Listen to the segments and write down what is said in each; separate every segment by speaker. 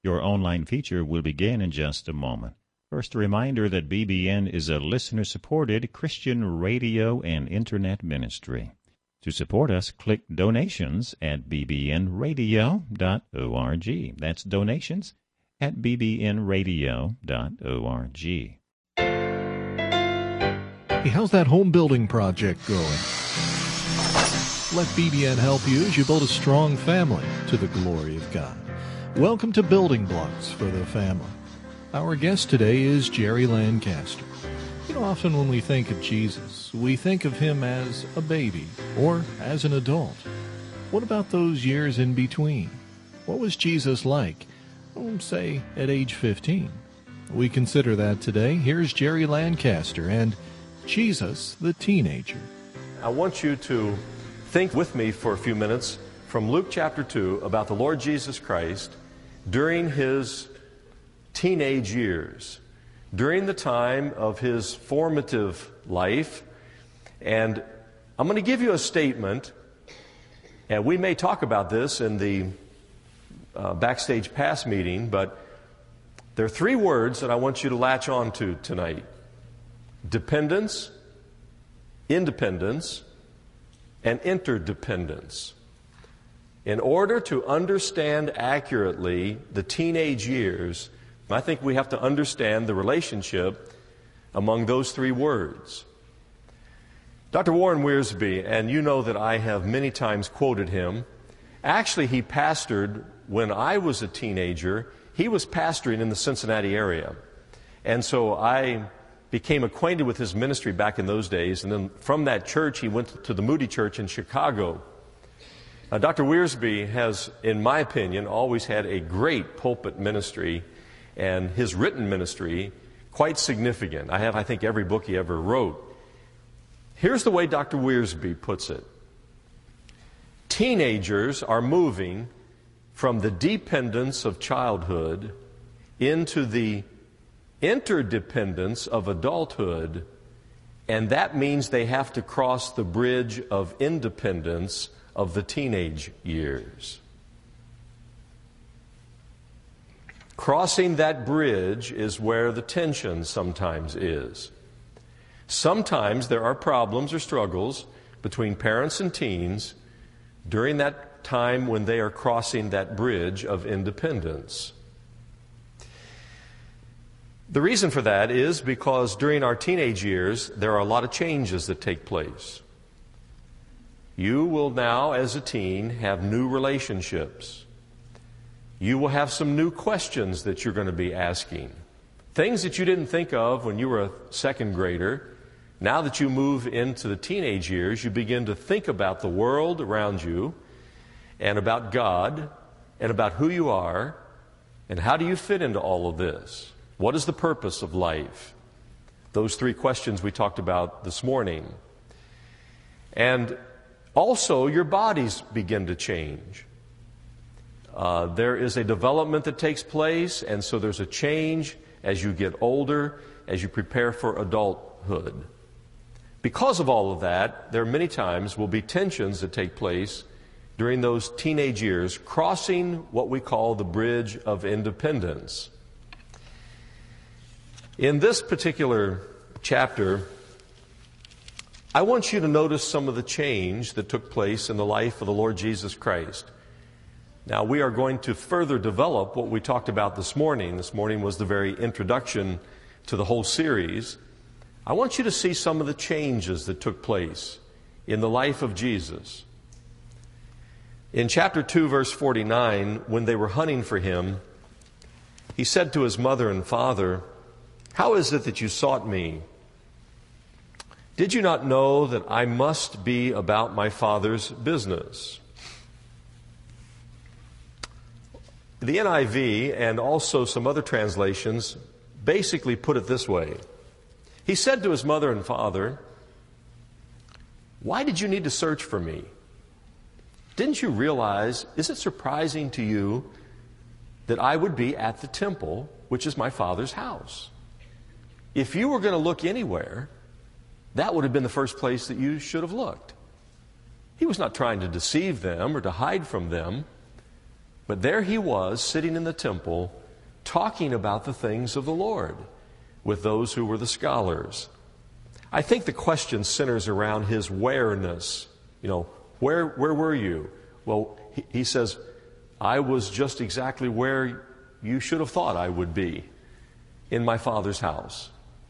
Speaker 1: Your online feature will begin in just a moment. First, a reminder that BBN is a listener-supported Christian radio and internet ministry. To support us, click donations at bbnradio.org. That's donations at bbnradio.org.
Speaker 2: Hey, how's that home building project going? Let BBN help you as you build a strong family to the glory of God. Welcome to Building Blocks for the Family. Our guest today is Jerry Lancaster. You know, often when we think of Jesus, we think of him as a baby or as an adult. What about those years in between? What was Jesus like, say, at age 15? We consider that today. Here's Jerry Lancaster and Jesus the Teenager.
Speaker 3: I want you to think with me for a few minutes from Luke chapter 2 about the Lord Jesus Christ during his teenage years, during the time of his formative life. And I'm going to give you a statement, and we may talk about this in the Backstage Pass meeting, but there are three words that I want you to latch on to tonight: dependence, independence, and interdependence. In order to understand accurately the teenage years, I think we have to understand the relationship among those three words. Dr. Warren Wiersbe, and you know that I have many times quoted him. Actually, he pastored when I was a teenager. He was pastoring in the Cincinnati area. And so I became acquainted with his ministry back in those days. And then from that church, he went to the Moody Church in Chicago. Dr. Wiersbe has, in my opinion, always had a great pulpit ministry, and his written ministry quite significant. I think, every book he ever wrote. Here's the way Dr. Wiersbe puts it. Teenagers are moving from the dependence of childhood into the interdependence of adulthood, and that means they have to cross the bridge of independence of the teenage years. Crossing that bridge is where the tension sometimes is. Sometimes there are problems or struggles between parents and teens during that time when they are crossing that bridge of independence. The reason for that is because during our teenage years, there are a lot of changes that take place. You will now, as a teen, have new relationships. You will have some new questions that you're going to be asking. Things that you didn't think of when you were a second grader. Now that you move into the teenage years, you begin to think about the world around you and about God and about who you are and how do you fit into all of this. What is the purpose of life? Those three questions we talked about this morning. And also, your bodies begin to change. There is a development that takes place, and so there's a change as you get older, as you prepare for adulthood. Because of all of that, there many times will be tensions that take place during those teenage years, crossing what we call the bridge of independence. In this particular chapter, I want you to notice some of the change that took place in the life of the Lord Jesus Christ. Now, we are going to further develop what we talked about this morning. This morning was the very introduction to the whole series. I want you to see some of the changes that took place in the life of Jesus. In chapter 2, verse 49, when they were hunting for him, he said to his mother and father, "How is it that you sought me? Did you not know that I must be about my Father's business?" The NIV and also some other translations basically put it this way. He said to his mother and father, "Why did you need to search for me? Didn't you realize, is it surprising to you that I would be at the temple, which is my Father's house? If you were going to look anywhere, that would have been the first place that you should have looked." He was not trying to deceive them or to hide from them, But there he was, sitting in the temple, talking about the things of the Lord with those who were the scholars. I think the question centers around his where-ness. Where were you? Well, he says, I was just exactly where you should have thought I would be, in my Father's house.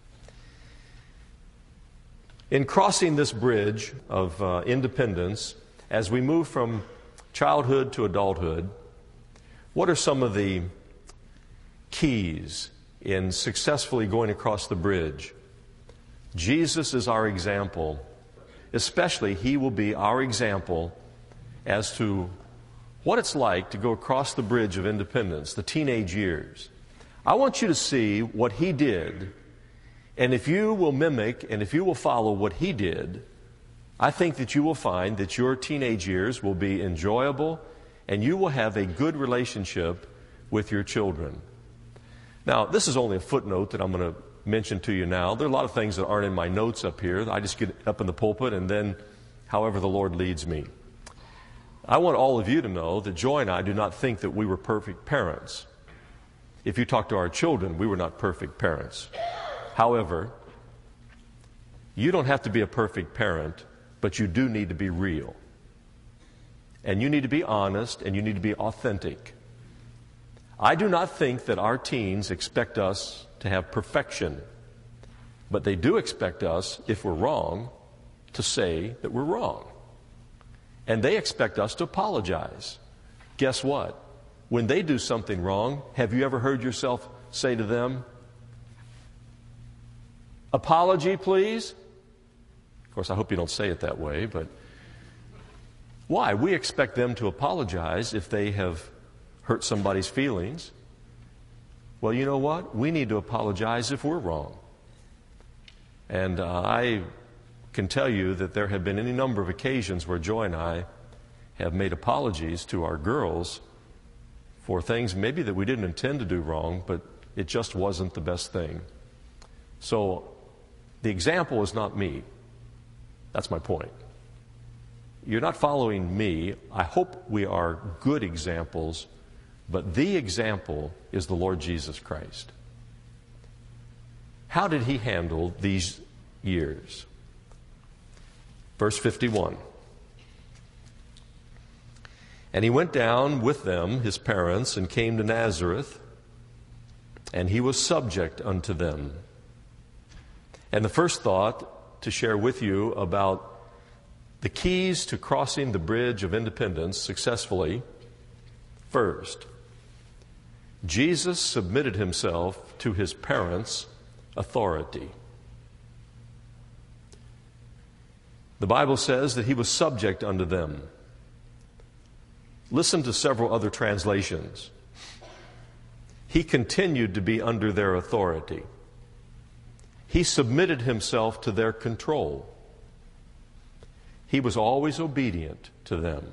Speaker 3: In crossing this bridge of independence, as we move from childhood to adulthood, what are some of the keys in successfully going across the bridge? Jesus is our example. Especially, he will be our example as to what it's like to go across the bridge of independence, the teenage years. I want you to see what he did, and if you will mimic and if you will follow what he did, I think that you will find that your teenage years will be enjoyable and you will have a good relationship with your children. Now, this is only a footnote that I'm going to mention to you now. There are a lot of things that aren't in my notes up here. I just get up in the pulpit and then however the Lord leads me. I want all of you to know that Joy and I do not think that we were perfect parents. If you talk to our children, we were not perfect parents. However, you don't have to be a perfect parent, but you do need to be real. And you need to be honest, and you need to be authentic. I do not think that our teens expect us to have perfection, but they do expect us, if we're wrong, to say that we're wrong. And they expect us to apologize. Guess what? When they do something wrong, have you ever heard yourself say to them, "Apology, please"? Of course, I hope you don't say it that way, but why? We expect them to apologize if they have hurt somebody's feelings. Well, you know what? We need to apologize if we're wrong. And I can tell you that there have been any number of occasions where Joy and I have made apologies to our girls for things maybe that we didn't intend to do wrong, but it just wasn't the best thing. So the example is not me. That's my point. You're not following me. I hope we are good examples, but the example is the Lord Jesus Christ. How did he handle these years? Verse 51. And he went down with them, his parents, and came to Nazareth, and he was subject unto them. And the first thought to share with you about the keys to crossing the bridge of independence successfully. First, Jesus submitted himself to his parents' authority. The Bible says that he was subject unto them. Listen to several other translations. He continued to be under their authority. He submitted himself to their control. He was always obedient to them.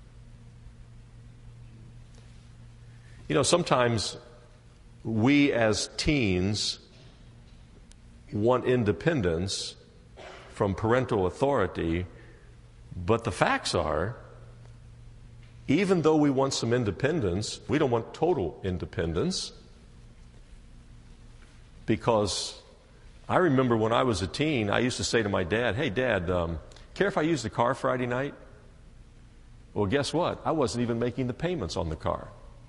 Speaker 3: Sometimes we as teens want independence from parental authority, but the facts are, even though we want some independence, we don't want total independence. Because I remember when I was a teen, I used to say to my dad, "Hey, Dad, care if I use the car Friday night?" Well, guess what? I wasn't even making the payments on the car.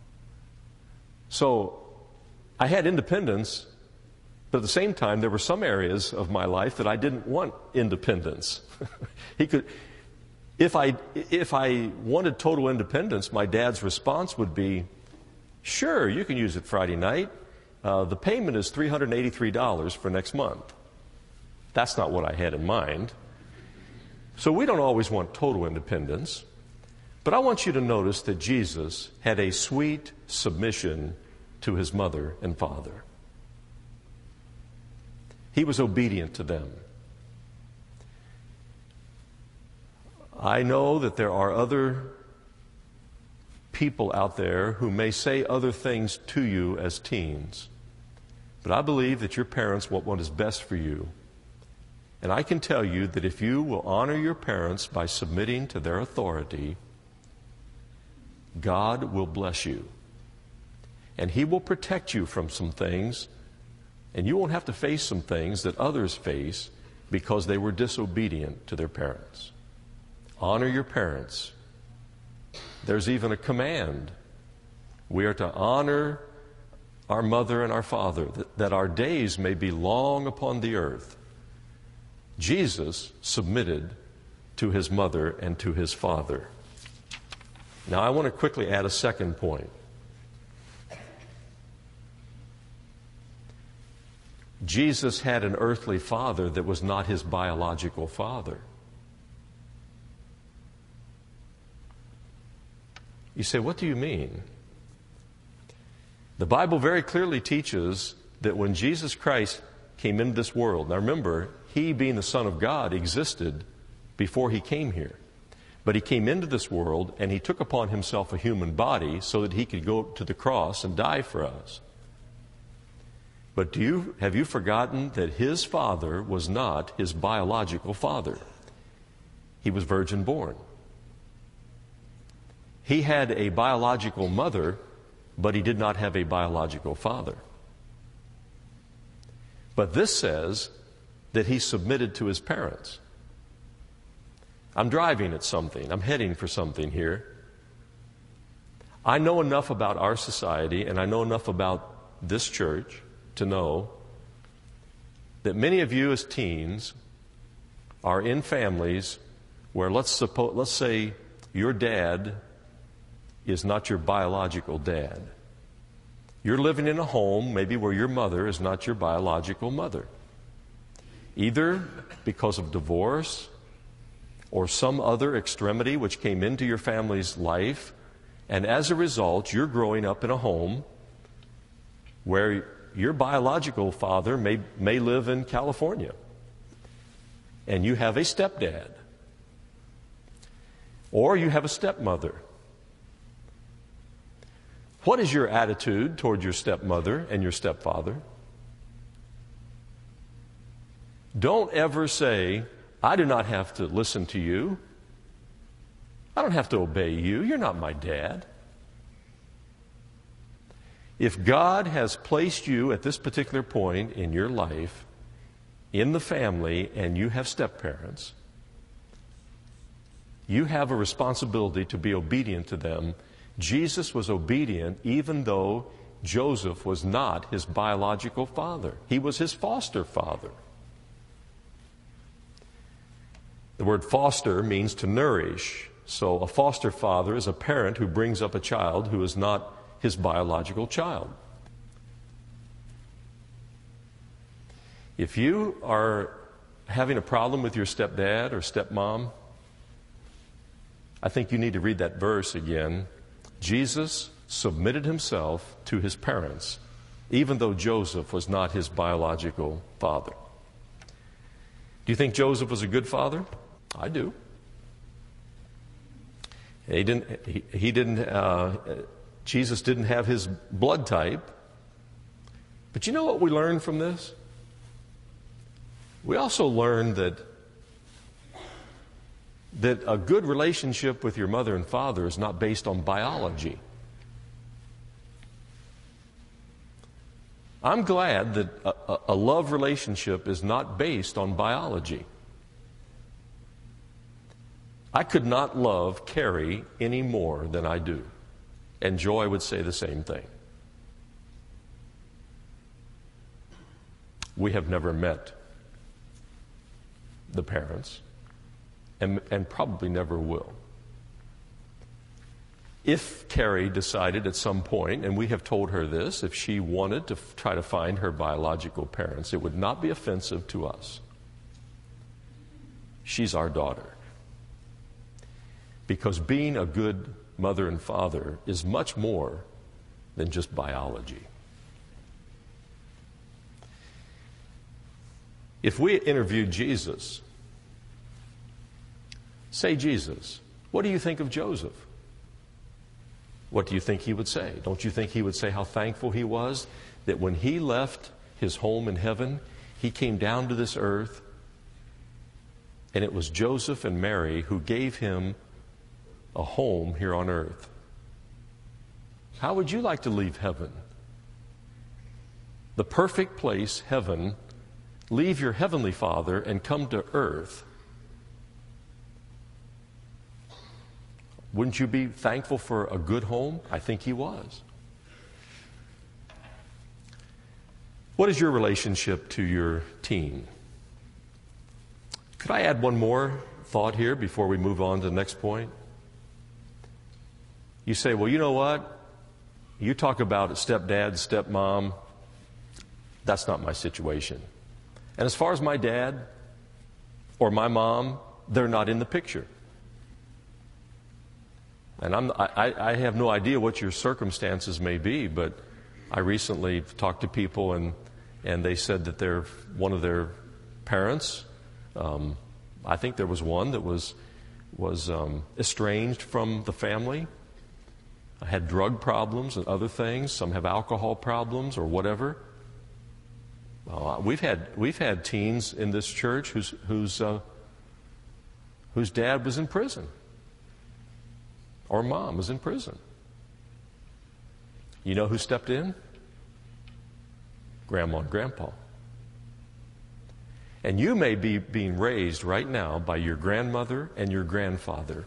Speaker 3: So I had independence, but at the same time, there were some areas of my life that I didn't want independence. If I wanted total independence, my dad's response would be, "Sure, you can use it Friday night. The payment is $383 for next month." That's not what I had in mind. So we don't always want total independence. But I want you to notice that Jesus had a sweet submission to his mother and father. He was obedient to them. I know that there are other people out there who may say other things to you as teens, but I believe that your parents want what is best for you. And I can tell you that if you will honor your parents by submitting to their authority, God will bless you. And He will protect you from some things, and you won't have to face some things that others face because they were disobedient to their parents. Honor your parents. There's even a command. We are to honor our mother and our father, that our days may be long upon the earth. Jesus submitted to his mother and to his father. Now, I want to quickly add a second point. Jesus had an earthly father that was not his biological father. You say, what do you mean? The Bible very clearly teaches that when Jesus Christ came into this world, now remember, He being the Son of God existed before He came here. But He came into this world and He took upon Himself a human body so that He could go to the cross and die for us. But have you forgotten that His father was not His biological father? He was virgin born. He had a biological mother, but He did not have a biological father. But this says that He submitted to His parents. I'm driving at something. I'm heading for something here. I know enough about our society, and I know enough about this church to know that many of you as teens are in families where let's say your dad is not your biological dad. You're living in a home maybe where your mother is not your biological mother, either because of divorce or some other extremity which came into your family's life, and as a result you're growing up in a home where your biological father may live in California and you have a stepdad, or you have a stepmother. What is your attitude toward your stepmother and your stepfather? Don't ever say, I do not have to listen to you. I don't have to obey you. You're not my dad. If God has placed you at this particular point in your life, in the family, and you have step-parents, you have a responsibility to be obedient to them. Jesus was obedient even though Joseph was not his biological father. He was his foster father. The word foster means to nourish. So a foster father is a parent who brings up a child who is not his biological child. If you are having a problem with your stepdad or stepmom, I think you need to read that verse again. Jesus submitted himself to his parents, even though Joseph was not his biological father. Do you think Joseph was a good father? I do. Jesus didn't have his blood type. But you know what we learned from this? We also learned that a good relationship with your mother and father is not based on biology. I'm glad that a love relationship is not based on biology. I could not love Carrie any more than I do. And Joy would say the same thing. We have never met the parents, and probably never will. If Carrie decided at some point, and we have told her this, if she wanted to try to find her biological parents, it would not be offensive to us. She's our daughter. Because being a good mother and father is much more than just biology. If we interviewed Jesus, say, Jesus, what do you think of Joseph? What do you think he would say? Don't you think he would say how thankful he was that when he left his home in heaven, he came down to this earth, and it was Joseph and Mary who gave him a home here on earth. How would you like to leave heaven? The perfect place, heaven. Leave your heavenly Father and come to earth. Wouldn't you be thankful for a good home? I think he was. What is your relationship to your teen? Could I add one more thought here before we move on to the next point? You say, well, you know what? You talk about stepdad, stepmom. That's not my situation. And as far as my dad or my mom, they're not in the picture. And I have no idea what your circumstances may be, but I recently talked to people and they said that one of their parents, I think there was one that was estranged from the family, had drug problems and other things. Some have alcohol problems or whatever. We've had teens in this church whose dad was in prison or mom was in prison. You know who stepped in? Grandma and Grandpa. And you may be being raised right now by your grandmother and your grandfather.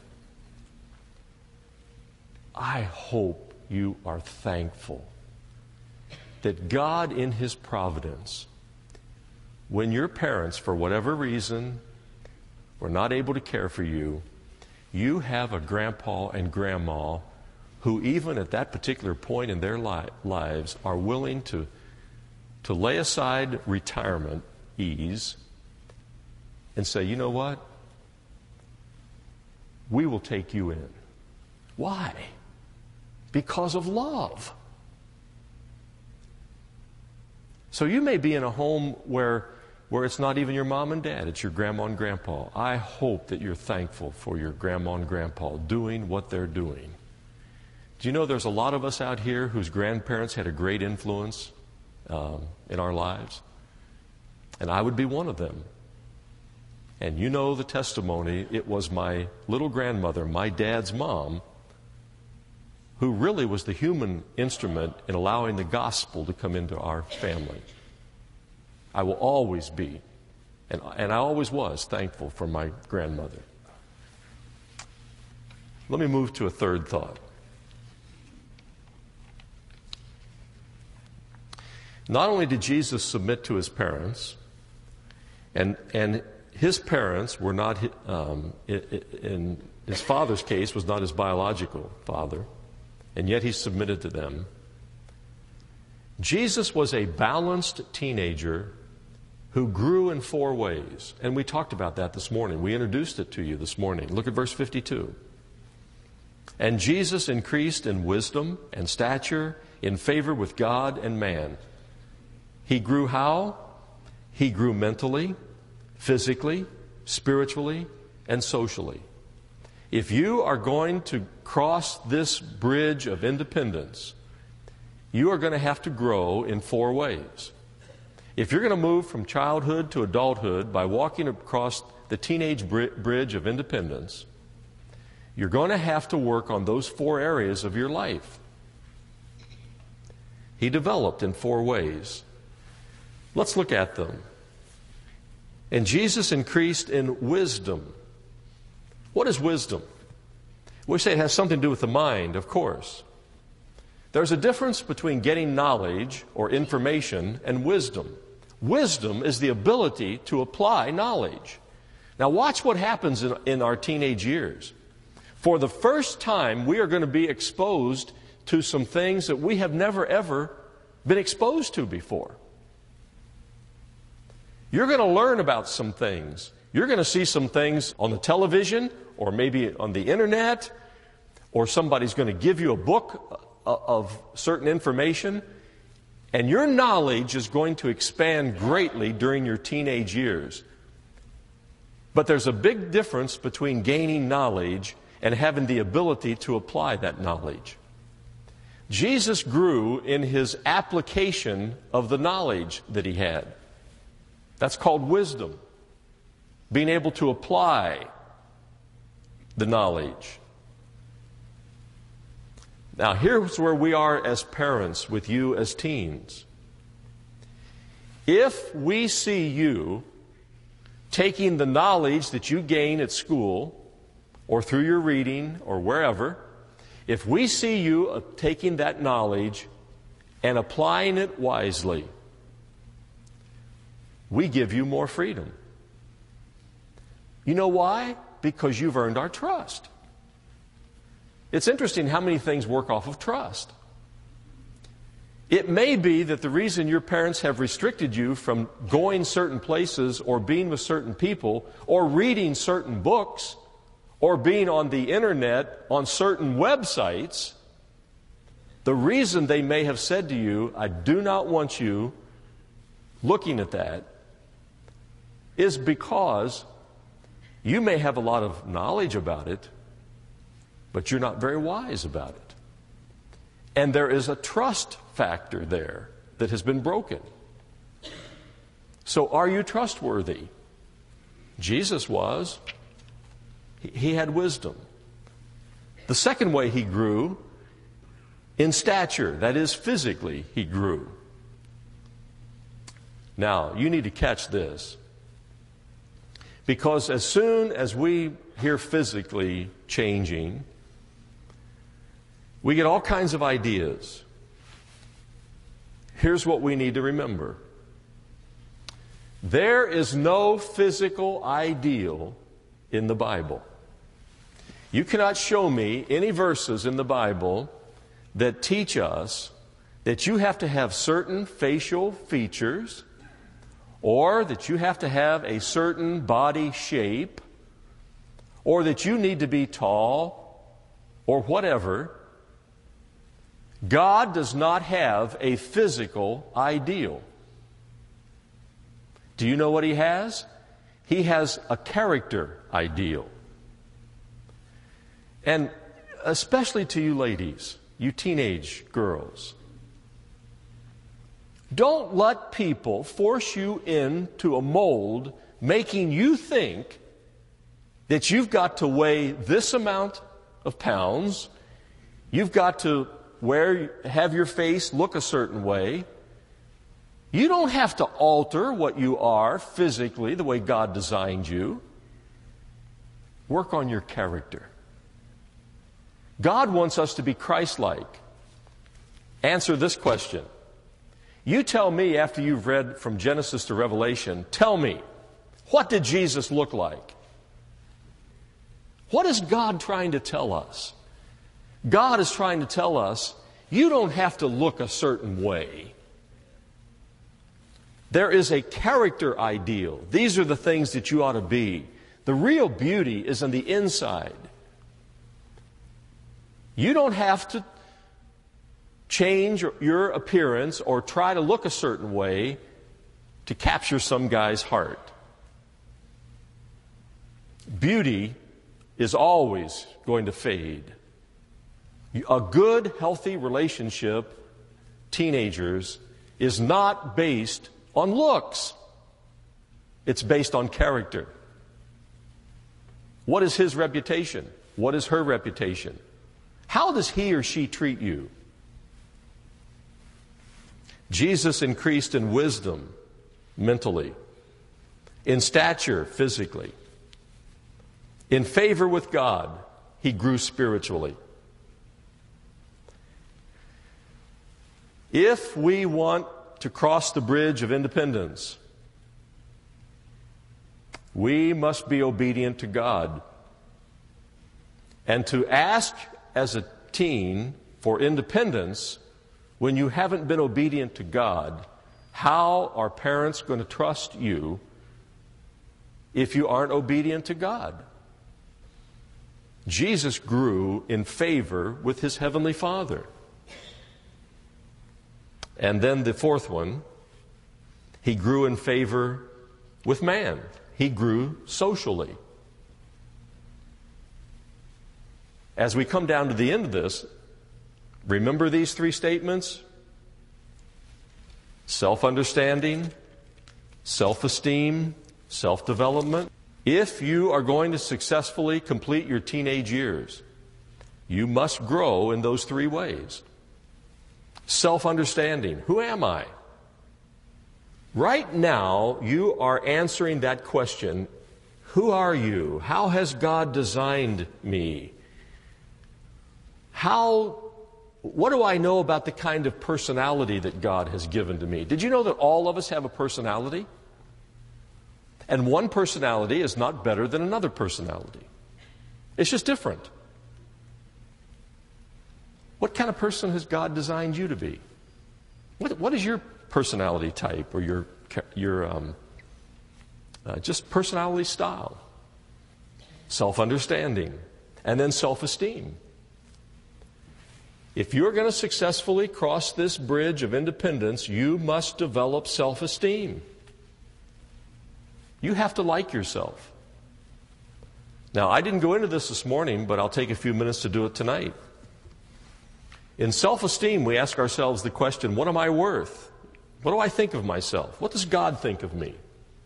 Speaker 3: I hope you are thankful that God in His providence, when your parents, for whatever reason, were not able to care for you, you have a grandpa and grandma who even at that particular point in their lives are willing to lay aside retirement ease and say, you know what? We will take you in. Why? Because of love. So you may be in a home where it's not even your mom and dad, it's your grandma and grandpa. I hope that you're thankful for your grandma and grandpa doing what they're doing. Do you know there's a lot of us out here whose grandparents had a great influence in our lives? And I would be one of them. And you know the testimony, it was my little grandmother, my dad's mom, who really was the human instrument in allowing the gospel to come into our family. I will always be, and I always was, thankful for my grandmother. Let me move to a third thought. Not only did Jesus submit to His parents, and His parents were not, in His father's case, was not His biological father, and yet He submitted to them. Jesus was a balanced teenager who grew in 4 ways. And we talked about that this morning. We introduced it to you this morning. Look at verse 52. And Jesus increased in wisdom and stature, in favor with God and man. He grew how? He grew mentally, physically, spiritually, and socially. If you are going to cross this bridge of independence, you are going to have to grow in 4 ways. If you're going to move from childhood to adulthood by walking across the teenage bridge of independence, you're going to have to work on those 4 areas of your life. He developed in 4 ways. Let's look at them. And Jesus increased in wisdom. What is wisdom? We say it has something to do with the mind, of course. There's a difference between getting knowledge or information and wisdom. Wisdom is the ability to apply knowledge. Now watch what happens in our teenage years. For the first time, we are going to be exposed to some things that we have never, ever been exposed to before. You're going to learn about some things. You're going to see some things on the television or maybe on the internet, or somebody's going to give you a book of certain information, and your knowledge is going to expand greatly during your teenage years. But there's a big difference between gaining knowledge and having the ability to apply that knowledge. Jesus grew in His application of the knowledge that He had. That's called wisdom. Being able to apply the knowledge. Now, here's where we are as parents with you as teens. If we see you taking the knowledge that you gain at school or through your reading or wherever, if we see you taking that knowledge and applying it wisely, we give you more freedom. You know why? Because you've earned our trust. It's interesting how many things work off of trust. It may be that the reason your parents have restricted you from going certain places or being with certain people or reading certain books or being on the internet on certain websites, the reason they may have said to you, I do not want you looking at that, is because you may have a lot of knowledge about it, but you're not very wise about it. And there is a trust factor there that has been broken. So are you trustworthy? Jesus was. He had wisdom. The second way he grew, in stature, that is physically, he grew. Now, you need to catch this. Because as soon as we hear physically changing, we get all kinds of ideas. Here's what we need to remember. There is no physical ideal in the Bible. You cannot show me any verses in the Bible that teach us that you have to have certain facial features or that you have to have a certain body shape or that you need to be tall or whatever. God does not have a physical ideal. Do you know what He has? He has a character ideal. And especially to you ladies, you teenage girls, don't let people force you into a mold making you think that you've got to weigh this amount of pounds, you've got to have your face look a certain way. You don't have to alter what you are physically the way God designed you. Work on your character. God wants us to be Christ-like. Answer this question. You tell me after you've read from Genesis to Revelation, tell me, what did Jesus look like? What is God trying to tell us? God is trying to tell us, you don't have to look a certain way. There is a character ideal. These are the things that you ought to be. The real beauty is on the inside. You don't have to change your appearance or try to look a certain way to capture some guy's heart. Beauty is always going to fade. A good, healthy relationship, teenagers, is not based on looks. It's based on character. What is his reputation? What is her reputation? How does he or she treat you? Jesus increased in wisdom mentally, in stature physically, in favor with God. He grew spiritually. If we want to cross the bridge of independence, we must be obedient to God. And to ask as a teen for independence when you haven't been obedient to God, how are parents going to trust you if you aren't obedient to God? Jesus grew in favor with His Heavenly Father. And then the fourth one, He grew in favor with man. He grew socially. As we come down to the end of this, remember these three statements? Self-understanding, self-esteem, self-development. If you are going to successfully complete your teenage years, You must grow in those three ways. Self-understanding. Who am I? Right now, you are answering that question. Who are you? How has God designed me? What do I know about the kind of personality that God has given to me? Did you know that all of us have a personality? And one personality is not better than another personality. It's just different. What kind of person has God designed you to be? What is your personality type or your just personality style? Self-understanding, and then self-esteem. If you're going to successfully cross this bridge of independence, you must develop self-esteem. You have to like yourself. Now, I didn't go into this morning, but I'll take a few minutes to do it tonight. In self-esteem, we ask ourselves the question, what am I worth? What do I think of myself? What does God think of me?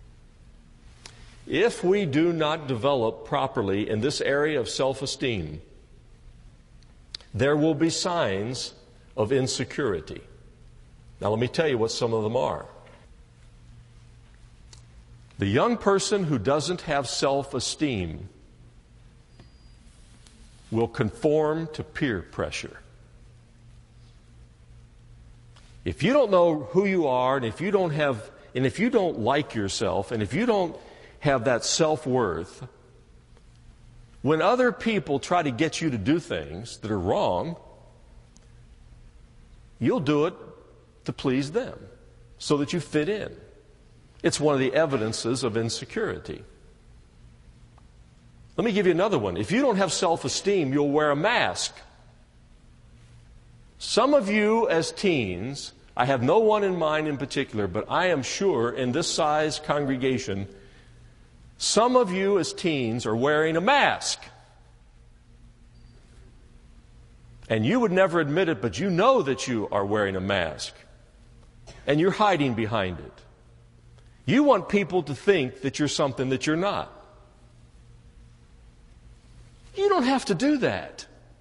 Speaker 3: If we do not develop properly in this area of self-esteem, there will be signs of insecurity. Now, let me tell you what some of them are. The young person who doesn't have self-esteem will conform to peer pressure. If you don't know who you are, and if you don't like yourself, and if you don't have that self-worth, when other people try to get you to do things that are wrong, you'll do it to please them, so that you fit in. It's one of the evidences of insecurity. Let me give you another one. If you don't have self-esteem, you'll wear a mask. Some of you as teens, I have no one in mind in particular, but I am sure in this size congregation, some of you as teens are wearing a mask. And you would never admit it, but you know that you are wearing a mask. And you're hiding behind it. You want people to think that you're something that you're not. You don't have to do that.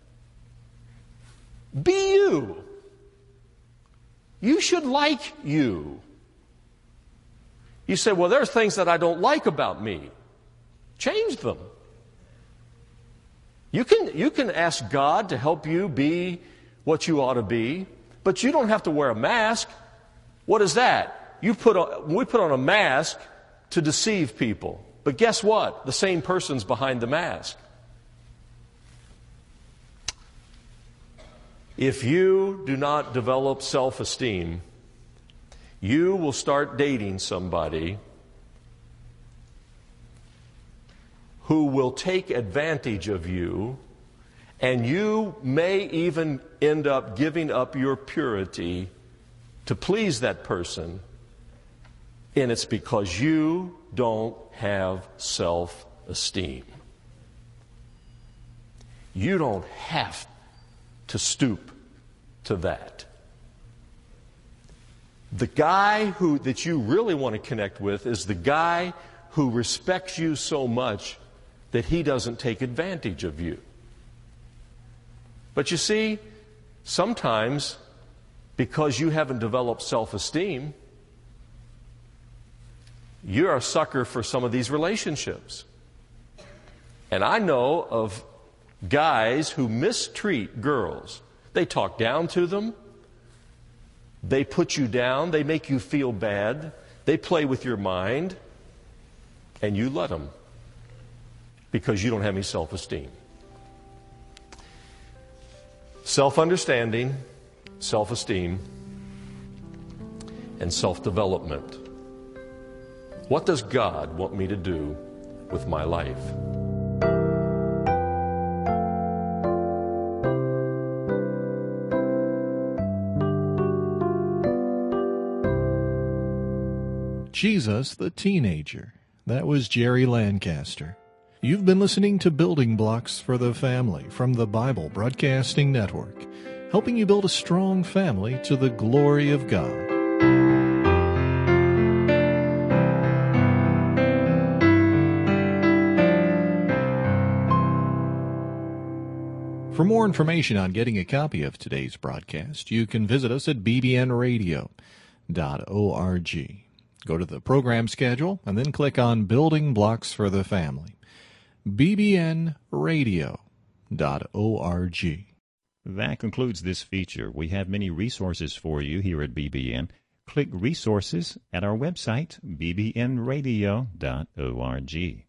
Speaker 3: Be you. You should like you. You say, well, there's things that I don't like about me. Change them. You can ask God to help you be what you ought to be, but you don't have to wear a mask. What is that? We put on a mask to deceive people. But guess what? The same person's behind the mask. If you do not develop self-esteem, you will start dating somebody who will take advantage of you, and you may even end up giving up your purity to please that person, and it's because you don't have self-esteem. You don't have to stoop to that. The guy that you really want to connect with is the guy who respects you so much that he doesn't take advantage of you. But you see, sometimes because you haven't developed self-esteem, you're a sucker for some of these relationships. And I know of guys who mistreat girls. They talk down to them. They put you down. They make you feel bad. They play with your mind. And you let them because you don't have any self-esteem. Self-understanding, self-esteem, and self-development. What does God want me to do with my life?
Speaker 2: Jesus the Teenager. That was Jerry Lancaster. You've been listening to Building Blocks for the Family from the Bible Broadcasting Network, helping you build a strong family to the glory of God. For more information on getting a copy of today's broadcast, you can visit us at bbnradio.org. Go to the program schedule and then click on Building Blocks for the Family. bbnradio.org.
Speaker 1: That concludes this feature. We have many resources for you here at BBN. Click Resources at our website, bbnradio.org.